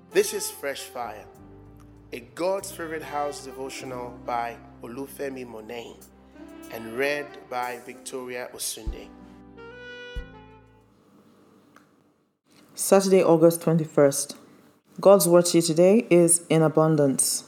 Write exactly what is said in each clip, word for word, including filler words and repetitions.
This is Fresh Fire, a God's Favorite House devotional by Olufemi Monet and read by Victoria Osunde. Saturday, August twenty-first. God's word to you today is in abundance.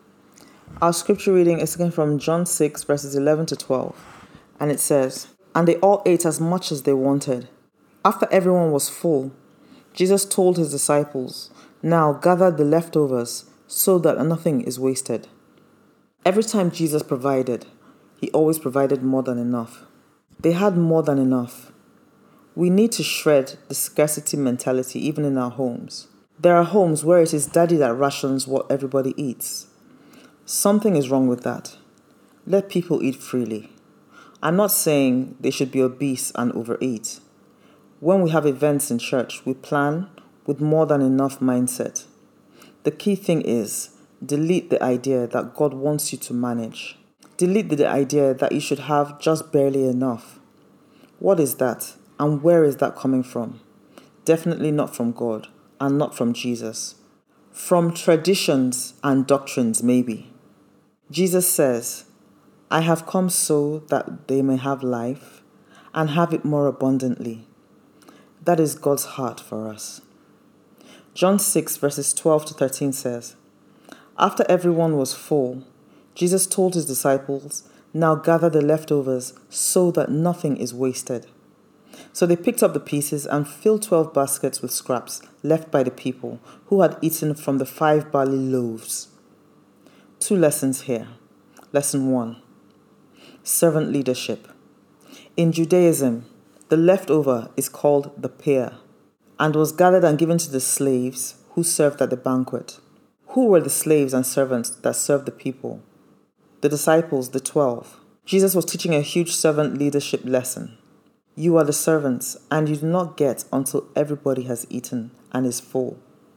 Our scripture reading is taken from John six, verses eleven to twelve, and it says, "And they all ate as much as they wanted. After everyone was full, Jesus told his disciples, 'Now gather the leftovers so that nothing is wasted.'" Every time Jesus provided, he always provided more than enough. They had more than enough. We need to shred the scarcity mentality even in our homes. There are homes where it is daddy that rations what everybody eats. Something is wrong with that. Let people eat freely. I'm not saying they should be obese and overeat. When we have events in church, we plan with more than enough mindset. The key thing is, delete the idea that God wants you to manage. Delete the idea that you should have just barely enough. What is that? And where is that coming from? Definitely not from God and not from Jesus. From traditions and doctrines, maybe. Jesus says, "I have come so that they may have life and have it more abundantly." That is God's heart for us. John six, verses twelve to thirteen says, "After everyone was full, Jesus told his disciples, 'Now gather the leftovers so that nothing is wasted.' So they picked up the pieces and filled twelve baskets with scraps left by the people who had eaten from the five barley loaves." Two lessons here. Lesson one, servant leadership. In Judaism, the leftover is called the peah and was gathered and given to the slaves who served at the banquet. Who were the slaves and servants that served the people? The disciples, the twelve. Jesus was teaching a huge servant leadership lesson. You are the servants, and you do not get until everybody has eaten and is full.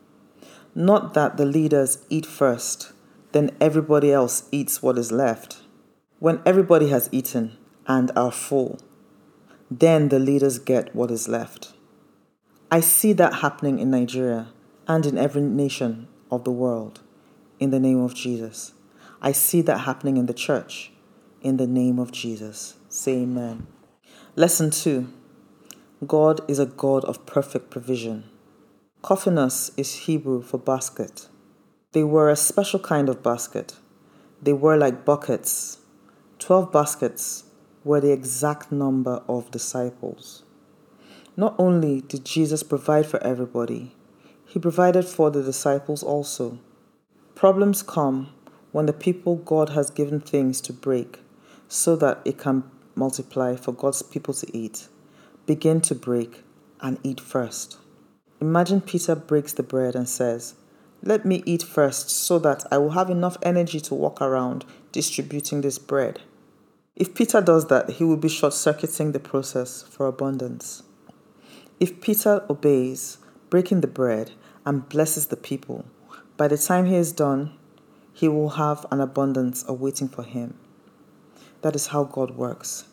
Not that the leaders eat first, then everybody else eats what is left. When everybody has eaten and are full, then the leaders get what is left. I see that happening in Nigeria and in every nation of the world, in the name of Jesus. I see that happening in the church, in the name of Jesus. Say amen. Lesson two, God is a God of perfect provision. Kophanos is Hebrew for basket. They were a special kind of basket. They were like buckets. Twelve baskets were the exact number of disciples. Not only did Jesus provide for everybody, he provided for the disciples also. Problems come when the people God has given things to break so that it can multiply for God's people to eat, begin to break and eat first. Imagine Peter breaks the bread and says, "Let me eat first so that I will have enough energy to walk around distributing this bread." If Peter does that, he will be short-circuiting the process for abundance. If Peter obeys, breaking the bread, and blesses the people, by the time he is done, he will have an abundance awaiting for him. That is how God works.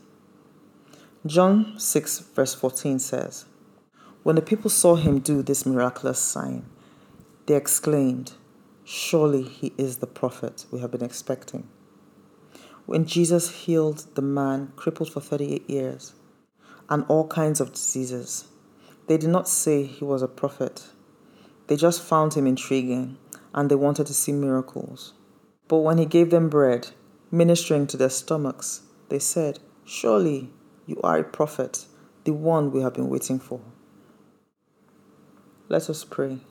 John six, verse fourteen says, "When the people saw him do this miraculous sign, they exclaimed, 'Surely he is the prophet we have been expecting.'" When Jesus healed the man crippled for thirty-eight years and all kinds of diseases, they did not say he was a prophet. They just found him intriguing and they wanted to see miracles. But when he gave them bread, ministering to their stomachs, they said, "Surely you are a prophet, the one we have been waiting for." Let us pray.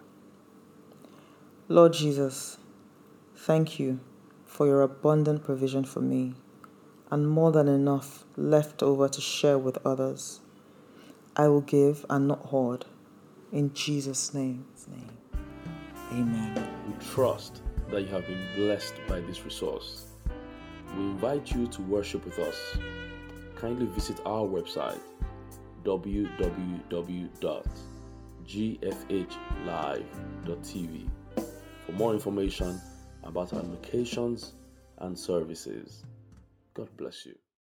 Lord Jesus, thank you for your abundant provision for me and more than enough left over to share with others. I will give and not hoard. In Jesus' name, amen. We trust that you have been blessed by this resource. We invite you to worship with us. Kindly visit our website, w w w dot g f h live dot t v, for more information about our locations and services. God bless you.